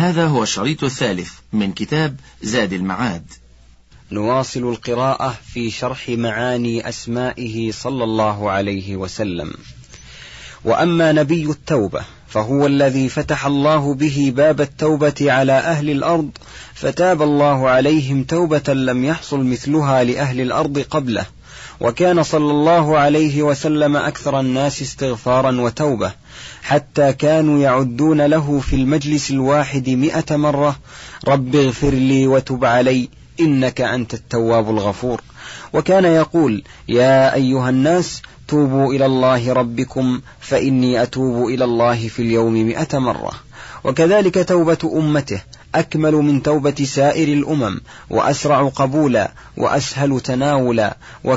هذا هو الشريط الثالث من كتاب زاد المعاد. نواصل القراءة في شرح معاني أسمائه صلى الله عليه وسلم. وأما نبي التوبة فهو الذي فتح الله به باب التوبة على أهل الأرض، فتاب الله عليهم توبة لم يحصل مثلها لأهل الأرض قبله، وكان صلى الله عليه وسلم أكثر الناس استغفارا وتوبة، حتى كانوا يعدون له في المجلس الواحد 100 مرة: رب اغفر لي وتب علي إنك أنت التواب الغفور. وكان يقول: يا أيها الناس توبوا إلى الله ربكم فإني أتوب إلى الله في اليوم 100 مرة. وكذلك توبة أمته أكمل من توبة سائر الأمم، وأسرع قبولا، وأسهل تناولا.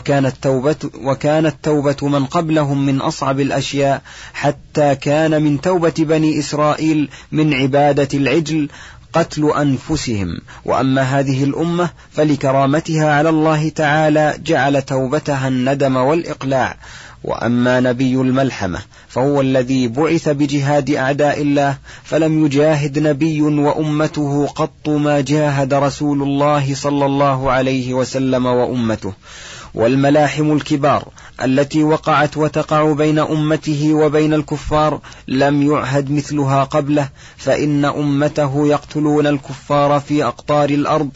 وكانت توبة من قبلهم من أصعب الأشياء، حتى كان من توبة بني إسرائيل من عبادة العجل قتل أنفسهم. وأما هذه الأمة فلكرامتها على الله تعالى جعل توبتها الندم والإقلاع. وأما نبي الملحمة فهو الذي بعث بجهاد أعداء الله، فلم يجاهد نبي وأمته قط ما جاهد رسول الله صلى الله عليه وسلم وأمته. والملاحم الكبار التي وقعت وتقع بين أمته وبين الكفار لم يعهد مثلها قبله، فإن أمته يقتلون الكفار في أقطار الأرض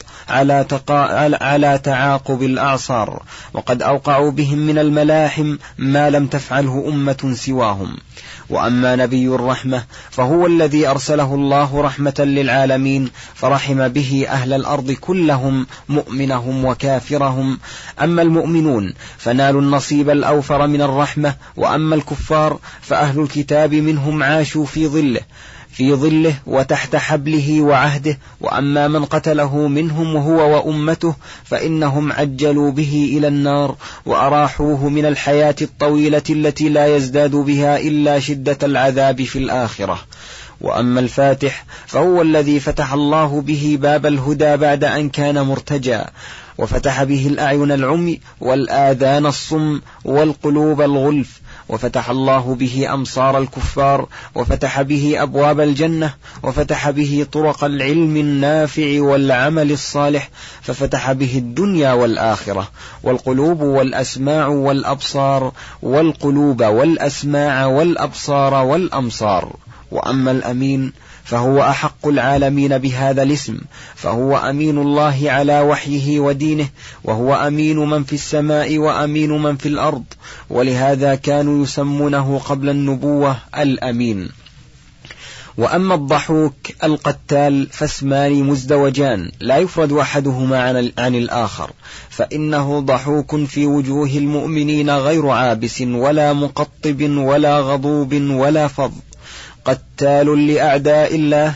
على تعاقب الأعصار، وقد أوقعوا بهم من الملاحم ما لم تفعله أمة سواهم. وأما نبي الرحمة فهو الذي أرسله الله رحمة للعالمين، فرحم به أهل الأرض كلهم، مؤمنهم وكافرهم. أما المؤمنون فنالوا النصيب الأوفر من الرحمة، وأما الكفار فأهل الكتاب منهم عاشوا في ظله وتحت حبله وعهده. وأما من قتله منهم وهو وأمته فإنهم عجلوا به إلى النار، وأراحوه من الحياة الطويلة التي لا يزداد بها إلا شدة العذاب في الآخرة. وأما الفاتح فهو الذي فتح الله به باب الهدى بعد أن كان مرتجى، وفتح به الأعين العمي والآذان الصم والقلوب الغلف، وفتح الله به أمصار الكفار، وفتح به أبواب الجنة، وفتح به طرق العلم النافع والعمل الصالح، ففتح به الدنيا والآخرة، والقلوب والأسماع والأبصار، والقلوب والأسماع والأبصار والأمصار. وأما الأمين فهو أحق العالمين بهذا الاسم، فهو أمين الله على وحيه ودينه، وهو أمين من في السماء وأمين من في الأرض، ولهذا كانوا يسمونه قبل النبوة الأمين. وأما الضحوك القتال فاسمان مزدوجان لا يفرد أحدهما عن الآخر، فإنه ضحوك في وجوه المؤمنين غير عابس ولا مقطب ولا غضوب ولا فظ، قتال لأعداء الله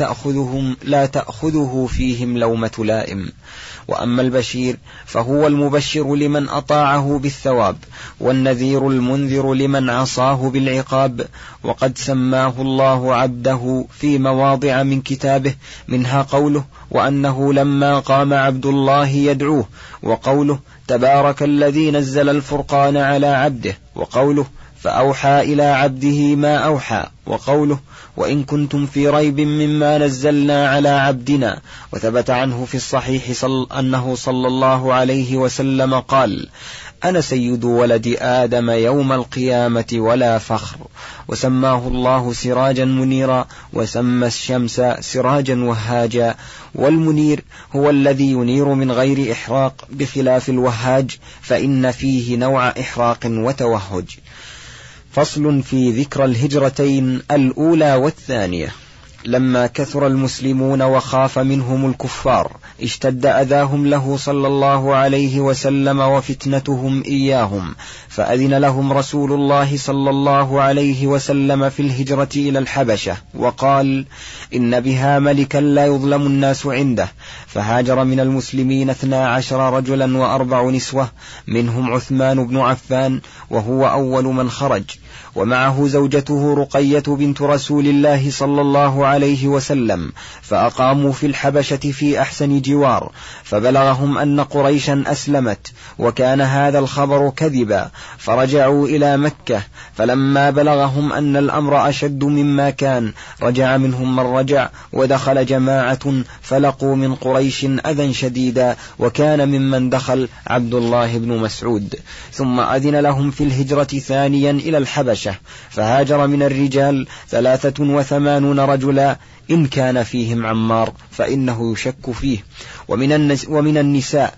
لا تأخذه فيهم لومة لائم. وأما البشير فهو المبشر لمن أطاعه بالثواب، والنذير المنذر لمن عصاه بالعقاب. وقد سماه الله عبده في مواضع من كتابه، منها قوله: وأنه لما قام عبد الله يدعوه، وقوله: تبارك الذي نزل الفرقان على عبده، وقوله: فأوحى إلى عبده ما أوحى، وقوله: وإن كنتم في ريب مما نزلنا على عبدنا. وثبت عنه في الصحيح أنه صلى الله عليه وسلم قال: أنا سيد ولد آدم يوم القيامة ولا فخر. وسماه الله سراجا منيرا، وسمى الشمس سراجا وهاجا. والمنير هو الذي ينير من غير إحراق، بخلاف الوهاج فإن فيه نوع إحراق وتوهج. فصل في ذكر الهجرتين الأولى والثانية. لما كثر المسلمون وخاف منهم الكفار اشتد أذاهم له صلى الله عليه وسلم وفتنتهم إياهم، فأذن لهم رسول الله صلى الله عليه وسلم في الهجرة إلى الحبشة، وقال: إن بها ملكا لا يظلم الناس عنده، فهاجر من المسلمين 12 رجلا و4 نسوة، منهم عثمان بن عفان وهو أول من خرج، ومعه زوجته رقية بنت رسول الله صلى الله عليه وسلم، فأقاموا في الحبشة في أحسن جوار، فبلغهم أن قريشا أسلمت، وكان هذا الخبر كذبا، فرجعوا إلى مكة، فلما بلغهم أن الأمر أشد مما كان رجع منهم من رجع، ودخل جماعة فلقوا من قريش أذى شديدا، وكان ممن دخل عبد الله بن مسعود، ثم أذن لهم في الهجرة ثانيا إلى الحبشة، فهاجر من الرجال 83 رجلا، إن كان فيهم عمار فإنه يشك فيه، ومن النساء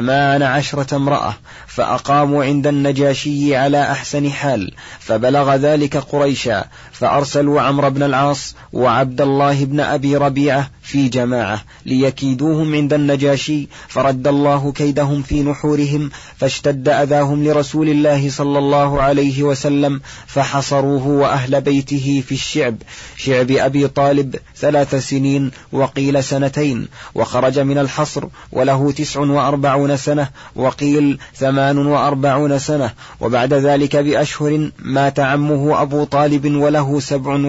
18 امرأة، فأقاموا عند النجاشي على أحسن حال، فبلغ ذلك قريشا، فأرسلوا عمرو بن العاص وعبد الله بن أبي ربيعة في جماعة ليكيدوهم عند النجاشي، فرد الله كيدهم في نحورهم، فاشتد أذاهم لرسول الله صلى الله عليه وسلم، فحصروه وأهل بيته في شعب أبي طالب 3 سنين، وقيل 2 وخرج من الحصر وله 49 سنة، وقيل 48 سنة، وبعد ذلك بأشهر مات عمه أبو طالب وله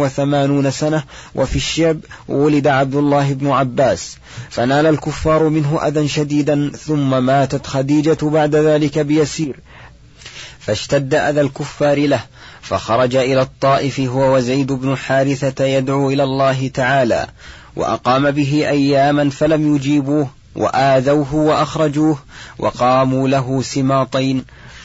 87 سنة، وفي الشعب ولد عبد الله بن عباس، فنال الكفار منه أذى شديدا، ثم ماتت خديجة بعد ذلك بيسير، فاشتد أذى الكفار له، فخرج إلى الطائف هو وزيد بن حارثة يدعو إلى الله تعالى، وأقام به أياما فلم يجيبوه، وآذوه وأخرجوه، وقاموا له سماطين،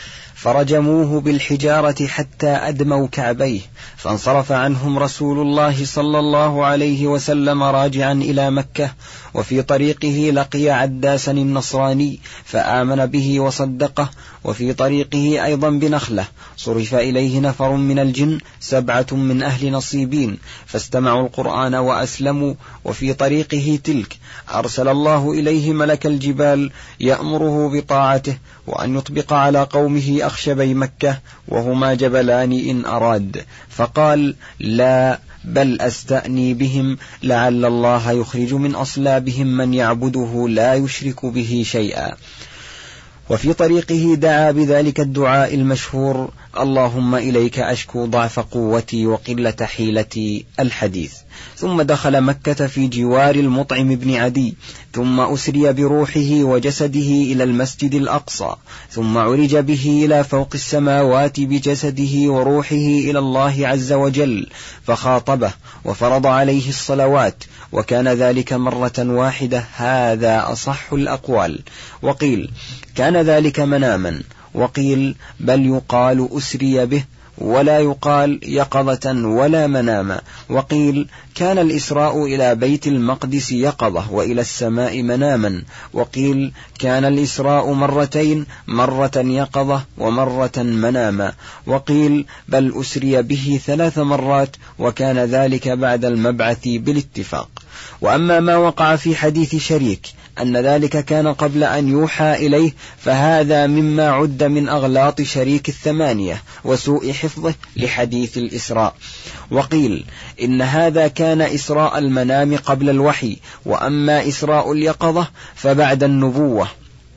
فرجموه بالحجارة حتى أدموا كعبيه، فانصرف عنهم رسول الله صلى الله عليه وسلم راجعا إلى مكة، وفي طريقه لقي عداسا النصراني فآمن به وصدقه، وفي طريقه أيضا بنخلة صرف إليه نفر من الجن 7 من أهل نصيبين، فاستمعوا القرآن وأسلموا، وفي طريقه تلك أرسل الله إليه ملك الجبال يأمره بطاعته، وأن يطبق على قومه أخشبي مكة، وهما جبلان إن أراد، فقال لا، بل أستأني بهم، لعل الله يخرج من أصلابهم من يعبده لا يشرك به شيئا. وفي طريقه دعا بذلك الدعاء المشهور: اللهم إليك أشكو ضعف قوتي وقلة حيلتي، الحديث. ثم دخل مكة في جوار المطعم بن عدي، ثم أسري بروحه وجسده إلى المسجد الأقصى، ثم عرج به إلى فوق السماوات بجسده وروحه إلى الله عز وجل، فخاطبه وفرض عليه الصلوات، وكان ذلك مرة واحدة، هذا أصح الأقوال. وقيل كان ذلك مناما، وقيل بل يقال أسري به، ولا يقال يقظة ولا مناما، وقيل كان الإسراء إلى بيت المقدس يقظة وإلى السماء مناما، وقيل كان الإسراء مرتين، مرة يقظة ومرة مناما، وقيل بل أسري به 3 مرات، وكان ذلك بعد المبعث بالاتفاق. وأما ما وقع في حديث شريك أن ذلك كان قبل أن يوحى إليه، فهذا مما عد من أغلاط شريك 8 وسوء حفظه لحديث الإسراء. وقيل إن هذا كان إسراء المنام قبل الوحي، وأما إسراء اليقظة فبعد النبوة.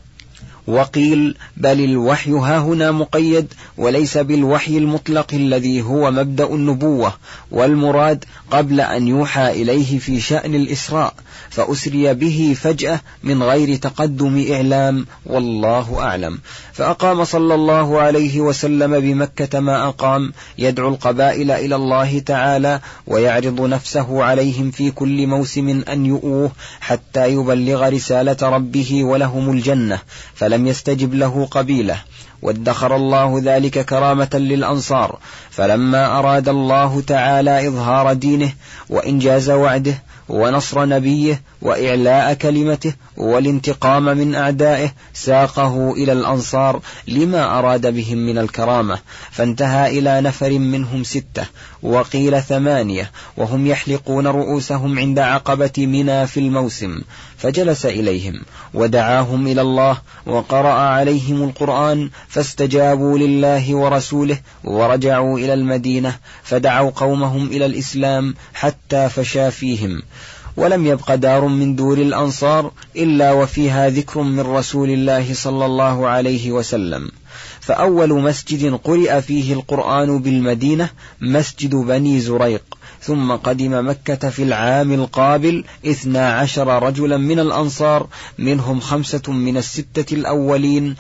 وقيل بل الوحي هاهنا مقيد، وليس بالوحي المطلق الذي هو مبدأ النبوة، والمراد قبل أن يوحى إليه في شأن الإسراء، فأسري به فجأة من غير تقدم إعلام، والله أعلم. فأقام صلى الله عليه وسلم بمكة ما أقام، يدعو القبائل إلى الله تعالى، ويعرض نفسه عليهم في كل موسم أن يؤوه حتى يبلغ رسالة ربه ولهم الجنة، فلم يستجب له قبيله، وادخر الله ذلك كرامة للأنصار. فلما أراد الله تعالى إظهار دينه وإنجاز وعده ونصر نبيه وإعلاء كلمته والانتقام من أعدائه، ساقه إلى الأنصار لما أراد بهم من الكرامة، فانتهى إلى نفر منهم 6 وقيل 8، وهم يحلقون رؤوسهم عند عقبة منى في الموسم، فجلس إليهم ودعاهم إلى الله وقرأ عليهم القرآن، فاستجابوا لله ورسوله ورجعوا إلى المدينة، فدعوا قومهم إلى الإسلام حتى فشى فيهم. ولم يبق دار من دور الأنصار إلا وفيها ذكر من رسول الله صلى الله عليه وسلم. فأول مسجد قرئ فيه القرآن بالمدينة مسجد بني زريق، ثم قدم مكة في العام القابل 12 رجلا من الأنصار، منهم 5 من الستة الأولين،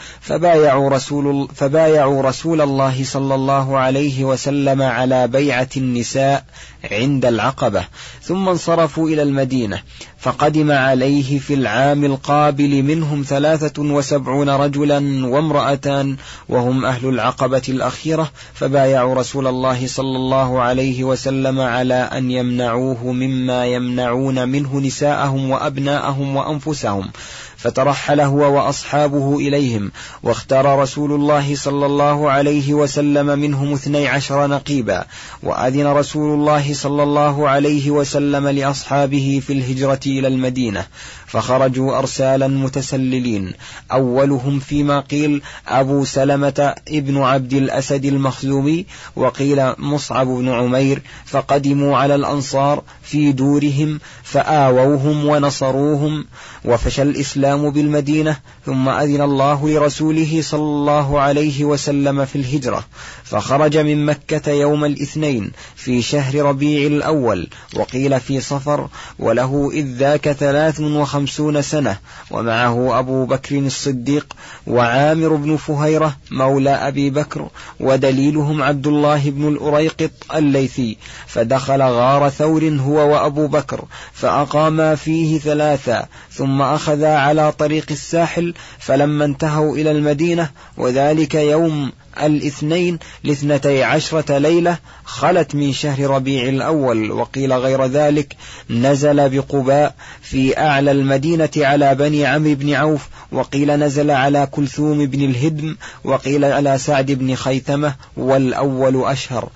فبايعوا رسول الله صلى الله عليه وسلم على بيعة النساء عند العقبة، ثم انصرفوا إلى المدينة، فقدم عليه في العام القابل منهم 73 رجلا وامرأتان، وهم أهل العقبة الأخيرة، فبايعوا رسول الله صلى الله عليه وسلم على أن يمنعوه مما يمنعون منه نساءهم وأبناءهم وأنفسهم، فترحل هو وأصحابه إليهم، واختار رسول الله صلى الله عليه وسلم منهم 12 نقيبا، وأذن رسول الله صلى الله عليه وسلم لأصحابه في الهجرة إلى المدينة، فخرجوا أرسالا متسللين، أولهم فيما قيل أبو سلمة ابن عبد الأسد المخزومي، وقيل مصعب بن عمير، فقدموا على الأنصار في دورهم فآووهم ونصروهم، وفشى الإسلام بالمدينة، ثم أذن الله لرسوله صلى الله عليه وسلم في الهجرة، فخرج من مكة يوم الاثنين في شهر ربيع الأول، وقيل في صفر، وله إذ ذاك 53 سنة، ومعه أبو بكر الصديق وعامر بن فهيرة مولى أبي بكر، ودليلهم عبد الله بن الأريقط الليثي، فدخل غار ثور هو وأبو بكر، فأقاما فيه 3، ثم أخذا على طريق الساحل، فلما انتهوا إلى المدينة، وذلك يوم الاثنين ل12 ليلة خلت من شهر ربيع الأول، وقيل غير ذلك، نزل بقباء في أعلى المدينة على بني عمرو بن عوف، وقيل نزل على كلثوم بن الهدم، وقيل على سعد بن خيثمة، والأول أشهر،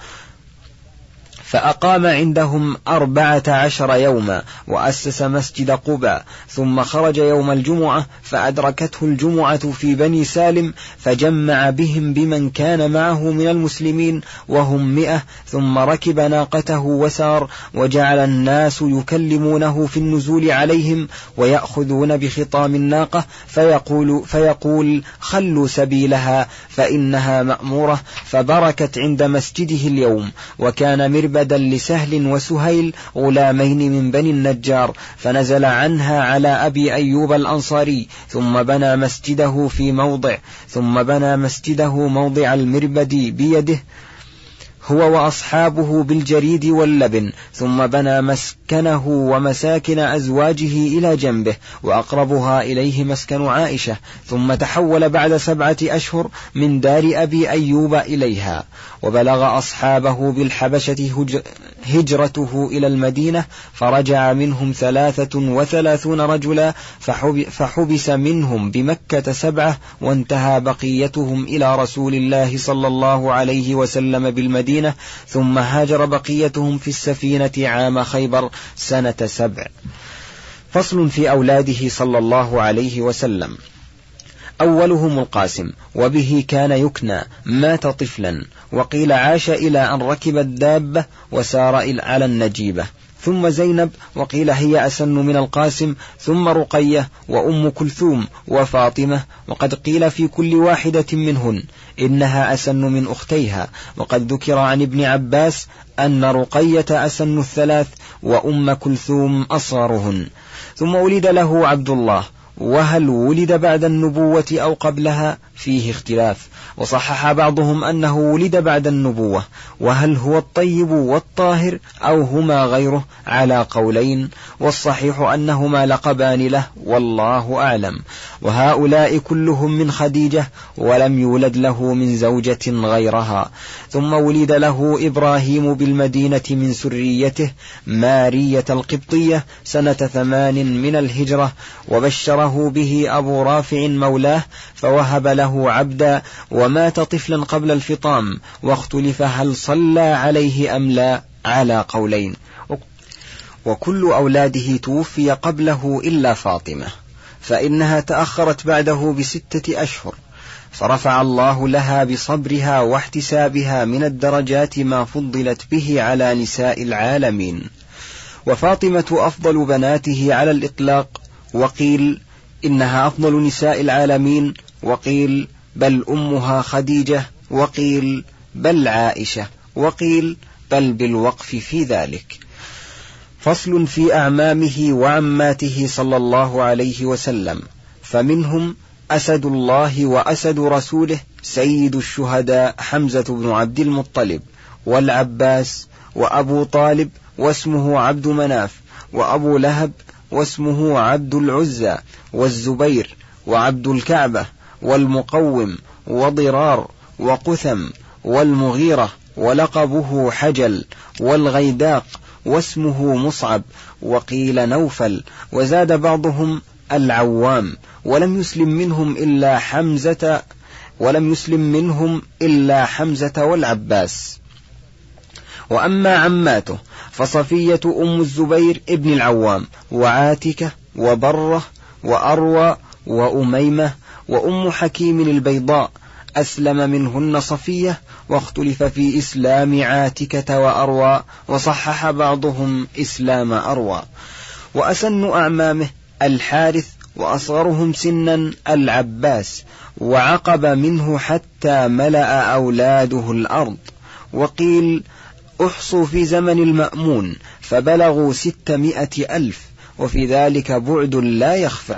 فأقام عندهم 14 يوما، وأسس مسجد قباء، ثم خرج يوم الجمعة، فأدركته الجمعة في بني سالم، فجمع بهم بمن كان معه من المسلمين وهم 100، ثم ركب ناقته وسار، وجعل الناس يكلمونه في النزول عليهم، ويأخذون بخطام الناقة، فيقول خلوا سبيلها فإنها مأمورة، فبركت عند مسجده اليوم. وكان مربدا لسهل وسهيل غلامين من بني النجار، فنزل عنها على أبي أيوب الأنصاري، ثم بنى مسجده موضع المربد بيده هو وأصحابه بالجريد واللبن، ثم بنى مسكنه ومساكن أزواجه إلى جنبه، وأقربها إليه مسكن عائشة، ثم تحول بعد 7 أشهر من دار أبي أيوب إليها. وبلغ أصحابه بالحبشة هجرته إلى المدينة، فرجع منهم 33 رجلا، فحبس منهم بمكة 7، وانتهى بقيتهم إلى رسول الله صلى الله عليه وسلم بالمدينة، ثم هاجر بقيتهم في السفينة عام خيبر سنة 7. فصل في أولاده صلى الله عليه وسلم. أولهم القاسم، وبه كان يكنى، مات طفلا، وقيل عاش إلى أن ركب الدابة وسار على النجيبة، ثم زينب، وقيل هي أسن من القاسم، ثم رقية وأم كلثوم وفاطمة، وقد قيل في كل واحدة منهن إنها أسن من أختيها، وقد ذكر عن ابن عباس أن رقية أسن الثلاث، وأم كلثوم أصغرهن. ثم ولد له عبد الله، وهل ولد بعد النبوة أو قبلها فيه اختلاف، وصحح بعضهم أنه ولد بعد النبوة، وهل هو الطيب والطاهر أو هما غيره على قولين، والصحيح أنهما لقبان له، والله أعلم. وهؤلاء كلهم من خديجة، ولم يولد له من زوجة غيرها. ثم ولد له إبراهيم بالمدينة من سريته مارية القبطية سنة 8 من الهجرة، وبشره به أبو رافع مولاه، فوهب له عبدا، ومات طفلا قبل الفطام، واختلف هل صلى عليه أم لا على قولين. وكل أولاده توفي قبله إلا فاطمة، فإنها تأخرت بعده ب6 أشهر، فرفع الله لها بصبرها واحتسابها من الدرجات ما فضلت به على نساء العالمين. وفاطمة أفضل بناته على الإطلاق، وقيل إنها أفضل نساء العالمين، وقيل بل أمها خديجة، وقيل بل عائشة، وقيل بل بالوقف في ذلك. فصل في أعمامه وعماته صلى الله عليه وسلم، فمنهم أسد الله وأسد رسوله سيد الشهداء حمزة بن عبد المطلب، والعباس، وأبو طالب واسمه عبد مناف، وأبو لهب واسمه عبد العزى، والزبير، وعبد الكعبة، والمقوم، وضرار، وقثم، والمغيرة ولقبه حجل، والغيداق واسمه مصعب، وقيل نوفل، وزاد بعضهم العوام، ولم يسلم منهم إلا حمزة والعباس. وأما عماته فصفية أم الزبير ابن العوام، وعاتكة، وبرة، وأروى، وأميمة، وأم حكيم البيضاء، أسلم منهن صفية، واختلف في إسلام عاتكة وأروى، وصحح بعضهم إسلام أروى. وأسن أعمامه الحارث، وأصغرهم سنا العباس، وعقب منه حتى ملأ أولاده الأرض. وقيل أحصوا في زمن المأمون فبلغوا 600,000، وفي ذلك بعد لا يخفى.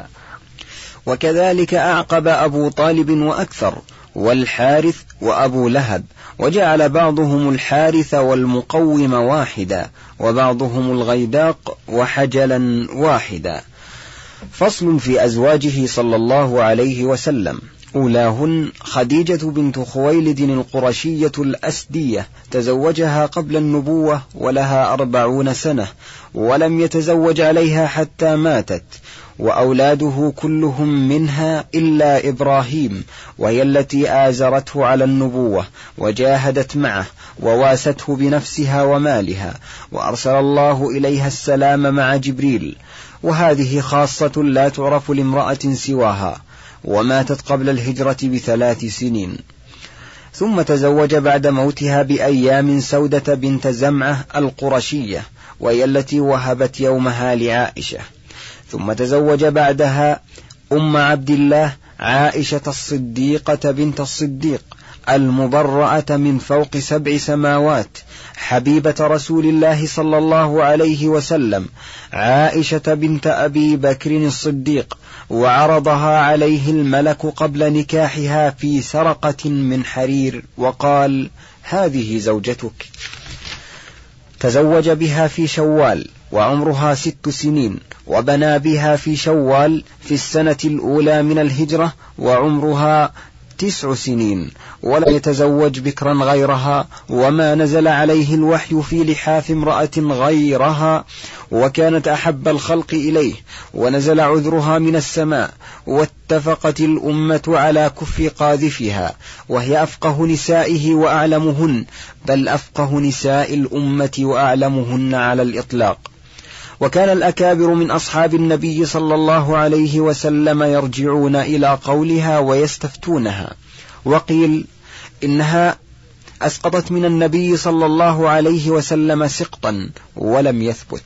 وكذلك أعقب أبو طالب وأكثر، والحارث وأبو لهب، وجعل بعضهم الحارث والمقوم واحدا، وبعضهم الغيداق وحجلا واحدا. فصل في أزواجه صلى الله عليه وسلم، أولاهن خديجة بنت خويلد القرشية الأسدية، تزوجها قبل النبوة ولها 40 سنة، ولم يتزوج عليها حتى ماتت، وأولاده كلهم منها إلا إبراهيم، وهي التي آزرته على النبوة وجاهدت معه وواسته بنفسها ومالها، وأرسل الله إليها السلام مع جبريل، وهذه خاصة لا تعرف لامرأة سواها، وماتت قبل الهجرة ب3 سنين. ثم تزوج بعد موتها بأيام سودة بنت زمعة القرشية، وهي التي وهبت يومها لعائشة. ثم تزوج بعدها أم عبد الله عائشة الصديقة بنت الصديق المبرأة من فوق 7 سماوات، حبيبة رسول الله صلى الله عليه وسلم، عائشة بنت أبي بكر الصديق، وعرضها عليه الملك قبل نكاحها في سرقة من حرير، وقال: هذه زوجتك. تزوج بها في شوال وعمرها 6 سنين، وبنى بها في شوال في السنة الأولى من الهجرة وعمرها 9 سنين، ولم يتزوج بكرا غيرها، وما نزل عليه الوحي في لحاف امرأة غيرها، وكانت أحب الخلق إليه، ونزل عذرها من السماء، واتفقت الأمة على كف قاذفها، وهي أفقه نسائه وأعلمهن، بل أفقه نساء الأمة وأعلمهن على الإطلاق. وكان الأكابر من أصحاب النبي صلى الله عليه وسلم يرجعون إلى قولها ويستفتونها، وقيل إنها أسقطت من النبي صلى الله عليه وسلم سقطا ولم يثبت.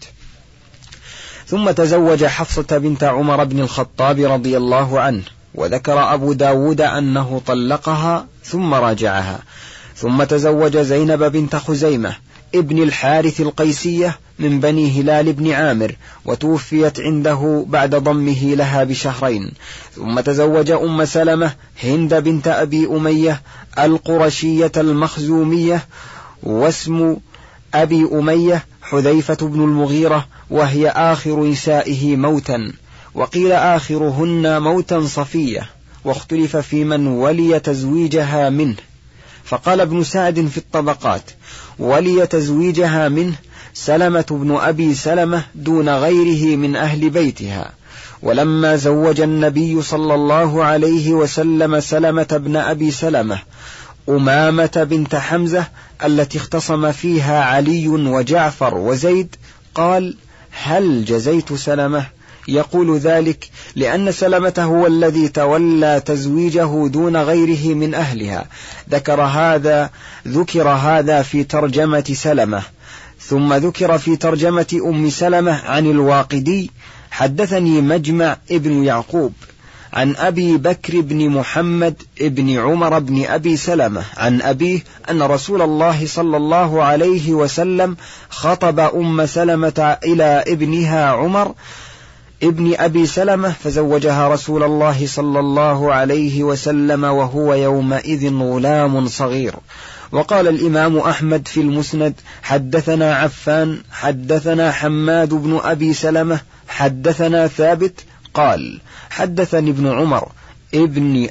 ثم تزوج حفصة بنت عمر بن الخطاب رضي الله عنه، وذكر أبو داود أنه طلقها ثم راجعها. ثم تزوج زينب بنت خزيمة ابن الحارث القيسية من بني هلال بن عامر، وتوفيت عنده بعد ضمه لها ب2 ثم تزوج أم سلمة هند بنت أبي أمية القرشية المخزومية، واسم أبي أمية حذيفة بن المغيرة، وهي آخر نسائه موتا، وقيل آخرهن موتا صفية، واختلف في من ولي تزويجها منه. فقال ابن سعد في الطبقات: ولي تزويجها منه سلمة بن أبي سلمة دون غيره من أهل بيتها. ولما زوج النبي صلى الله عليه وسلم سلمة بن أبي سلمة أمامة بنت حمزة التي اختصم فيها علي وجعفر وزيد، قال: هل جزيت سلمة؟ يقول ذلك لأن سلمة هو الذي تولى تزويجه دون غيره من أهلها. ذكر هذا في ترجمة سلمة. ثم ذكر في ترجمة أم سلمة عن الواقدي: حدثني مجمع ابن يعقوب عن أبي بكر بن محمد بن عمر بن أبي سلمة عن أبيه أن رسول الله صلى الله عليه وسلم خطب أم سلمة إلى ابنها عمر ابن أبي سلمة فزوجها رسول الله صلى الله عليه وسلم وهو يومئذ غلام صغير. وقال الإمام أحمد في المسند: حدثنا عفان حدثنا حماد بن أبي سلمة حدثنا ثابت قال: حدثني ابن عمر ابن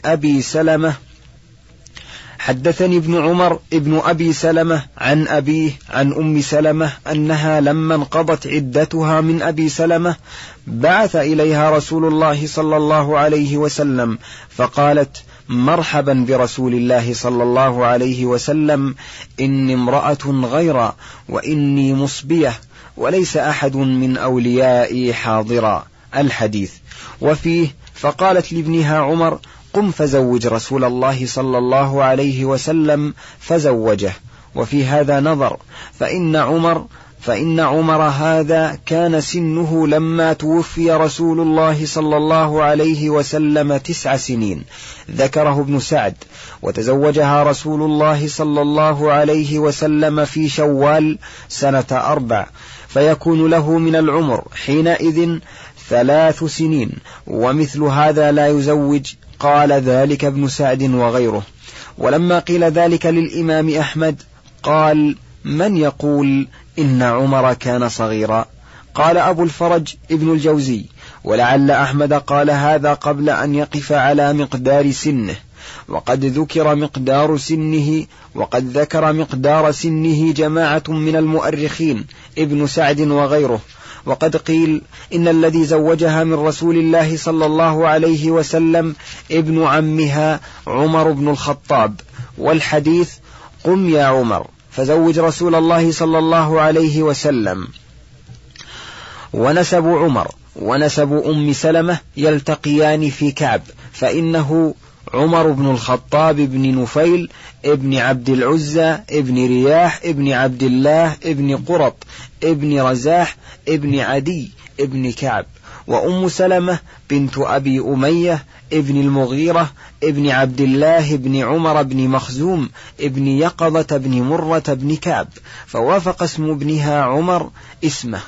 أبي سلمة عن أبيه عن أم سلمة أنها لما انقضت عدتها من أبي سلمة بعث إليها رسول الله صلى الله عليه وسلم فقالت: مرحبا برسول الله صلى الله عليه وسلم، إني امرأة غير وإني مصبية وليس أحد من أوليائي حاضرا. الحديث. وفيه: فقالت لابنها عمر: قم فزوج رسول الله صلى الله عليه وسلم فزوجه. وفي هذا نظر، فإن عمر هذا كان سنه لما توفي رسول الله صلى الله عليه وسلم 9 سنين، ذكره ابن سعد، وتزوجها رسول الله صلى الله عليه وسلم في شوال سنة 4، فيكون له من العمر حينئذ 3 سنين، ومثل هذا لا يزوج. قال ذلك ابن سعد وغيره. ولما قيل ذلك للإمام أحمد قال: من يقول إن عمر كان صغيرا؟ قال أبو الفرج ابن الجوزي: ولعل أحمد قال هذا قبل أن يقف على مقدار سنه، وقد ذكر مقدار سنه جماعة من المؤرخين ابن سعد وغيره. وقد قيل إن الذي زوجها من رسول الله صلى الله عليه وسلم ابن عمها عمر بن الخطاب. والحديث: قم يا عمر فزوج رسول الله صلى الله عليه وسلم. ونسب عمر ونسب أم سلمة يلتقيان في كعب، فإنه عمر بن الخطاب بن نفيل ابن عبد العزى ابن رياح ابن عبد الله ابن قرط ابن رزاح ابن عدي ابن كعب. وأم سلمة بنت أبي أمية ابن المغيرة ابن عبد الله ابن عمر بن مخزوم ابن يقظة ابن مرة بن كعب، فوافق اسم ابنها عمر اسمه.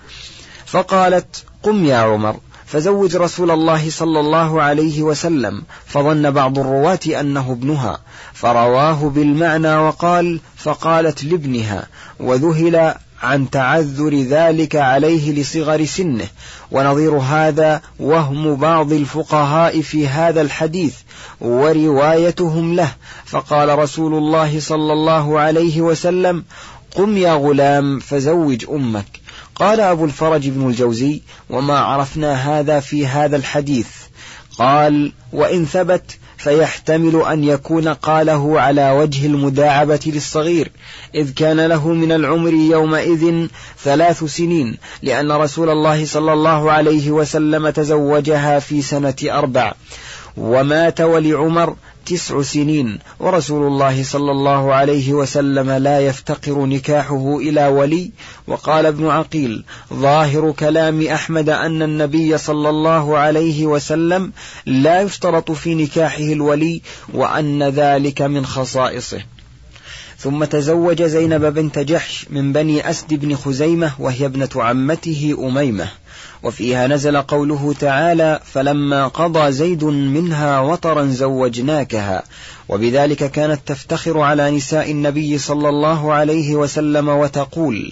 فقالت: قم يا عمر فزوج رسول الله صلى الله عليه وسلم، فظن بعض الرواة أنه ابنها فرواه بالمعنى وقال: فقالت لابنها، وذهل عن تعذر ذلك عليه لصغر سنه. ونظير هذا وهم بعض الفقهاء في هذا الحديث وروايتهم له. فقال رسول الله صلى الله عليه وسلم: قم يا غلام فزوج أمك. قال أبو الفرج بن الجوزي: وما عرفنا هذا في هذا الحديث. قال: وإن ثبت فيحتمل أن يكون قاله على وجه المداعبة للصغير، إذ كان له من العمر يومئذ 3 سنين، لأن رسول الله صلى الله عليه وسلم تزوجها في سنة 4، ومات ولعمر 9 سنين، ورسول الله صلى الله عليه وسلم لا يفتقر نكاحه إلى ولي. وقال ابن عقيل: ظاهر كلام أحمد أن النبي صلى الله عليه وسلم لا يشترط في نكاحه الولي، وأن ذلك من خصائصه. ثم تزوج زينب بنت جحش من بني أسد بن خزيمة، وهي ابنة عمته أميمة. وفيها نزل قوله تعالى: فلما قضى زيد منها وطرا زوجناكها. وبذلك كانت تفتخر على نساء النبي صلى الله عليه وسلم وتقول: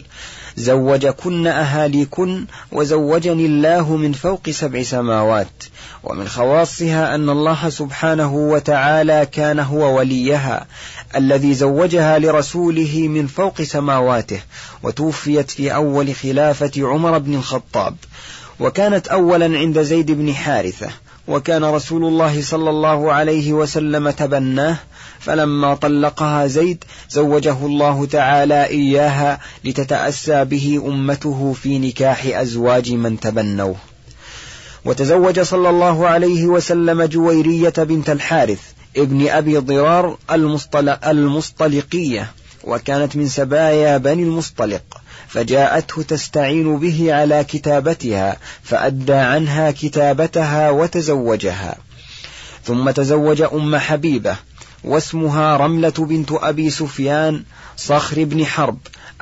زوجكن أهاليكن وزوجني الله من فوق 7 سماوات. ومن خواصها أن الله سبحانه وتعالى كان هو وليها الذي زوجها لرسوله من فوق سماواته، وتوفيت في أول خلافة عمر بن الخطاب، وكانت أولا عند زيد بن حارثة، وكان رسول الله صلى الله عليه وسلم تبناه، فلما طلقها زيد زوجه الله تعالى إياها لتتأسى به أمته في نكاح أزواج من تبنوه. وتزوج صلى الله عليه وسلم جويرية بنت الحارث ابن أبي ضرار المصطلقية، وكانت من سبايا بني المصطلق، فجاءته تستعين به على كتابتها، فأدى عنها كتابتها وتزوجها. ثم تزوج أم حبيبة واسمها رملة بنت أبي سفيان صخر بن حرب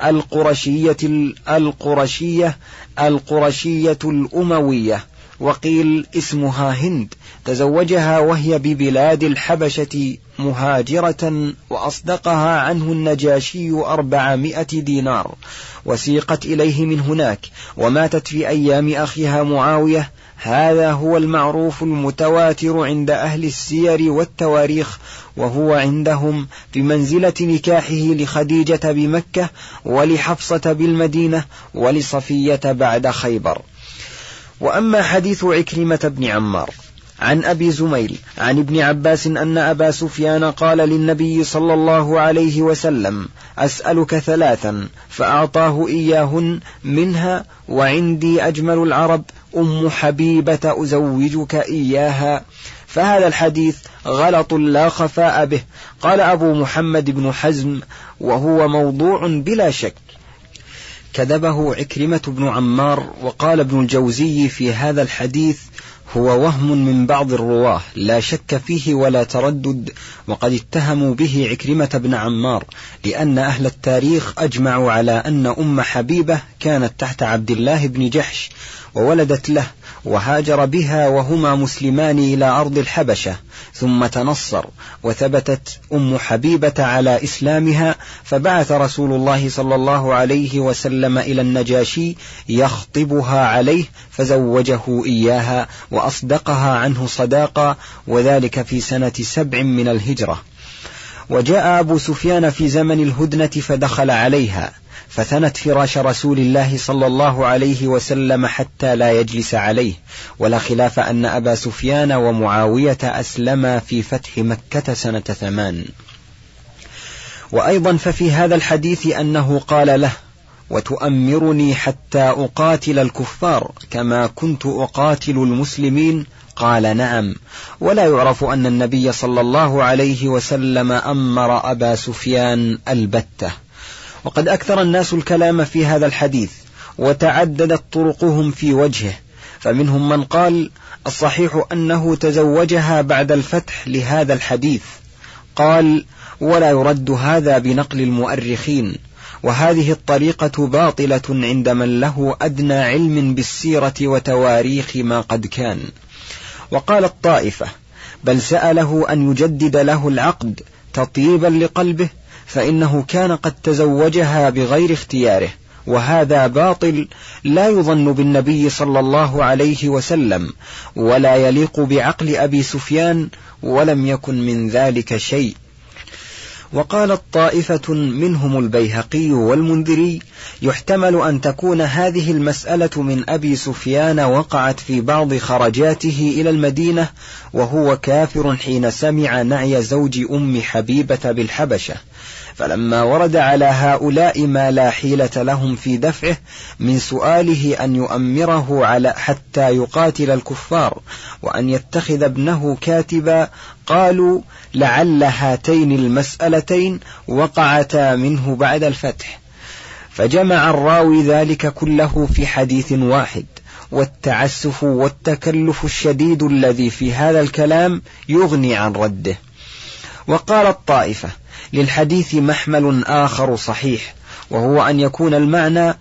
القرشية الأموية، وقيل اسمها هند. تزوجها وهي ببلاد الحبشة مهاجرة، وأصدقها عنه النجاشي 400 دينار، وسيقت إليه من هناك، وماتت في أيام أخيها معاوية. هذا هو المعروف المتواتر عند أهل السير والتواريخ، وهو عندهم بمنزلة نكاحه لخديجة بمكة، ولحفصة بالمدينة، ولصفية بعد خيبر. وأما حديث عكرمة بن عمار عن أبي زميل عن ابن عباس أن أبا سفيان قال للنبي صلى الله عليه وسلم: أسألك ثلاثا، فأعطاه إياهن، منها: وعندي أجمل العرب أم حبيبة أزوجك إياها. فهذا الحديث غلط لا خفاء به. قال أبو محمد بن حزم: وهو موضوع بلا شك. كذبه عكرمة بن عمار. وقال ابن الجوزي في هذا الحديث: هو وهم من بعض الرواه لا شك فيه ولا تردد، وقد اتهموا به عكرمة بن عمار، لأن أهل التاريخ أجمعوا على أن أم حبيبة كانت تحت عبد الله بن جحش، وولدت له، وهاجر بها وهما مسلمان إلى أرض الحبشة، ثم تنصر، وثبتت أم حبيبة على إسلامها، فبعث رسول الله صلى الله عليه وسلم إلى النجاشي يخطبها عليه، فزوجه إياها وأصدقها عنه صداقا، وذلك في سنة 7 من الهجرة. وجاء أبو سفيان في زمن الهدنة فدخل عليها، فثنت فراش رسول الله صلى الله عليه وسلم حتى لا يجلس عليه. ولا خلاف أن أبا سفيان ومعاوية أسلما في فتح مكة سنة 8. وأيضا ففي هذا الحديث أنه قال له: وتؤمرني حتى أقاتل الكفار كما كنت أقاتل المسلمين؟ قال: نعم. ولا يعرف أن النبي صلى الله عليه وسلم أمر أبا سفيان البتة. وقد أكثر الناس الكلام في هذا الحديث، وتعددت طرقهم في وجهه، فمنهم من قال: الصحيح أنه تزوجها بعد الفتح لهذا الحديث. قال: ولا يرد هذا بنقل المؤرخين، وهذه الطريقة باطلة عند من له أدنى علم بالسيرة وتواريخ ما قد كان. وقال الطائفة: بل سأله أن يجدد له العقد تطيبا لقلبه، فإنه كان قد تزوجها بغير اختياره، وهذا باطل لا يظن بالنبي صلى الله عليه وسلم، ولا يليق بعقل أبي سفيان، ولم يكن من ذلك شيء. وقال الطائفة منهم البيهقي والمنذري: يحتمل أن تكون هذه المسألة من أبي سفيان وقعت في بعض خرجاته إلى المدينة، وهو كافر حين سمع نعي زوج أم حبيبة بالحبشة، فلما ورد على هؤلاء ما لا حيلة لهم في دفعه من سؤاله أن يؤمره على حتى يقاتل الكفار، وأن يتخذ ابنه كاتبا، قالوا: لعل هاتين المسألتين وقعتا منه بعد الفتح. فجمع الراوي ذلك كله في حديث واحد، والتعسف والتكلف الشديد الذي في هذا الكلام يغني عن رده. وقال الطائفة: للحديث محمل آخر صحيح، وهو أن يكون المعنى: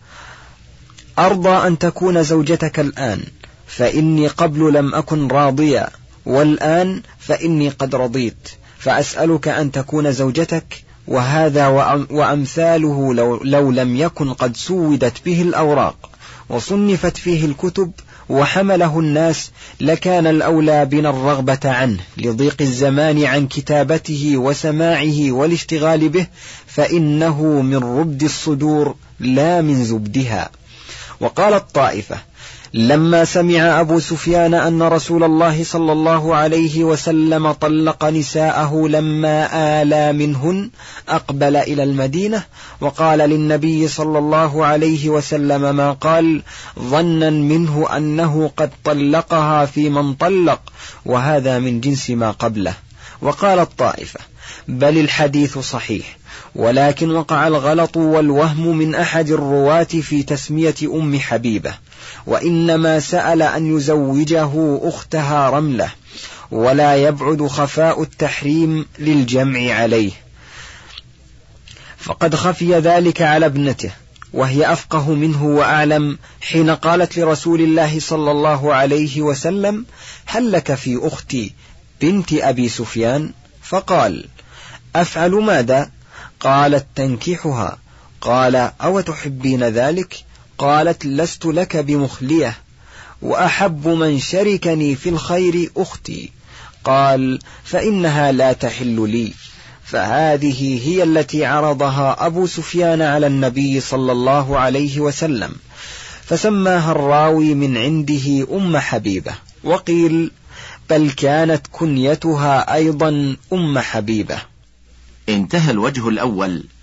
أرضى أن تكون زوجتك الآن، فإني قبل لم أكن راضيا، والآن فإني قد رضيت، فأسألك أن تكون زوجتك. وهذا وأمثاله لو لم يكن قد سودت به الأوراق وصنفت فيه الكتب وحمله الناس، لكان الأولى بنا الرغبة عنه لضيق الزمان عن كتابته وسماعه والاشتغال به، فإنه من ربد الصدور لا من زبدها. وقال الطائفة: لما سمع أبو سفيان أن رسول الله صلى الله عليه وسلم طلق نساءه لما آلى منهن، أقبل إلى المدينة وقال للنبي صلى الله عليه وسلم ما قال، ظنا منه أنه قد طلقها في من طلق، وهذا من جنس ما قبله. وقال الطائفة: بل الحديث صحيح، ولكن وقع الغلط والوهم من أحد الرواة في تسمية أم حبيبة، وإنما سأل أن يزوجه أختها رملة، ولا يبعد خفاء التحريم للجمع عليه، فقد خفي ذلك على ابنته وهي أفقه منه وأعلم، حين قالت لرسول الله صلى الله عليه وسلم: هل لك في أختي بنت أبي سفيان؟ فقال: أفعل ماذا؟ قالت: تنكحها. قال: أو تحبين ذلك؟ قالت: لست لك بمخلية، وأحب من شركني في الخير أختي. قال: فإنها لا تحل لي. فهذه هي التي عرضها أبو سفيان على النبي صلى الله عليه وسلم، فسماها الراوي من عنده أم حبيبة، وقيل بل كانت كنيتها أيضا أم حبيبة. انتهى الوجه الأول